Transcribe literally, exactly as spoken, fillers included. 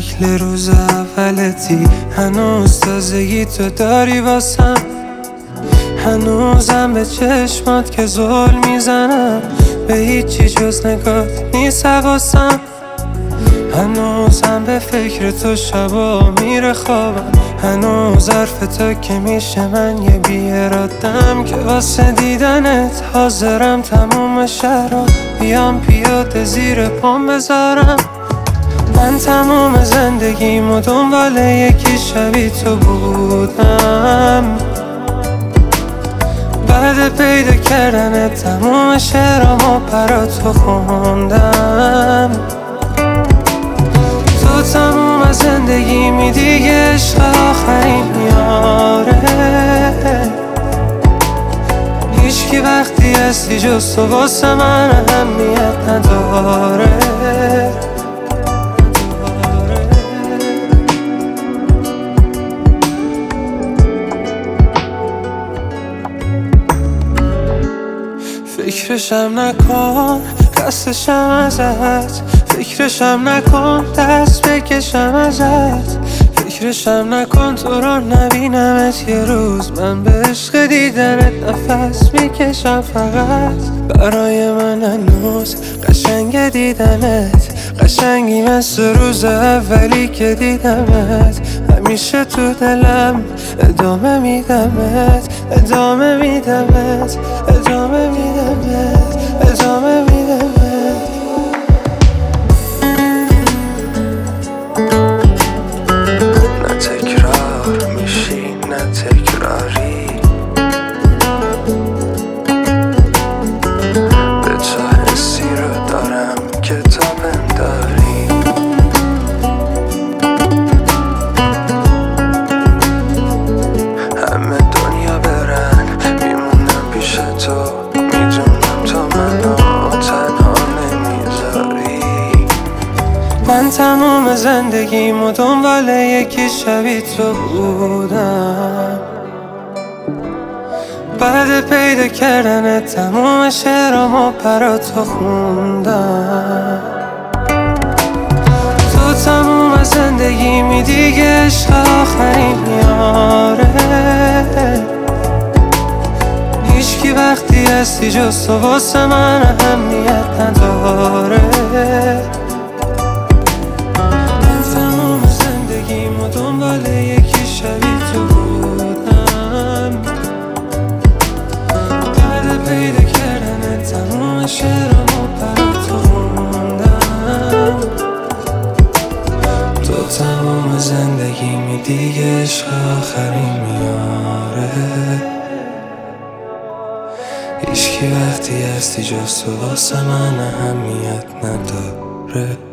شکل روز اولتی، هنوز تازگی تو داری واسم، هنوزم به چشمات که زل میزنم، به هیچی جز نگات نیست حواسم، هنوزم به فکر تو شبا میره خوابم، هنوز حرف تو که میشه من یه بیارادم که واسه دیدنت حاضرم تموم شهرها بیام پیاده زیر پام بذارم. من تموم زندگیمو دنبال یکی شبیه تو بودم، بعد پیدا کردن تموم شعرامو برا تو خوندم. تو تموم زندگیمی دیگه عشق آخرین میاره، هیچکی وقتی هستی جز تو واسه من اهمیت نداره. فکرشم نکن قصدشم ازت، فکرشم نکن دست بکشم ازت، فکرشم نکن تو رو نبینمت یه روز، من به عشق دیدنت نفس میکشم فقط. برای من هنوز قشنگ دیدنت، قشنگی مثل روز اولی که دیدمت، همیشه تو دلم ادامه میدمت، ادامه میدمت، ادامه میدمت، ادامه میدمت. نه تکرار میشی نه تکراری، به تو حسی رو دارم که تا بنداری، همه دنیا برن میمونم پیش تو، میدونم تو منو تنها نمیذاری. من تموم زندگیمو دنبال یکی شبیه تو بودم، بعد پیدا کردن تموم شعرامو برا تو خوندم. تو تموم زندگیمی دیگه عشق آخرین میاره، هیچکی وقتی هستی جز تو واسه من اهمیت نداره. دنبال یکی شبیه تو بودم، بعد پیدا کردن تموم شعرامو برا تو خوندم. تو تموم زندگیمی دیگه عشق آخرین میاره، هیچکی وقتی هستی جز تو واسه من اهمیت نداره.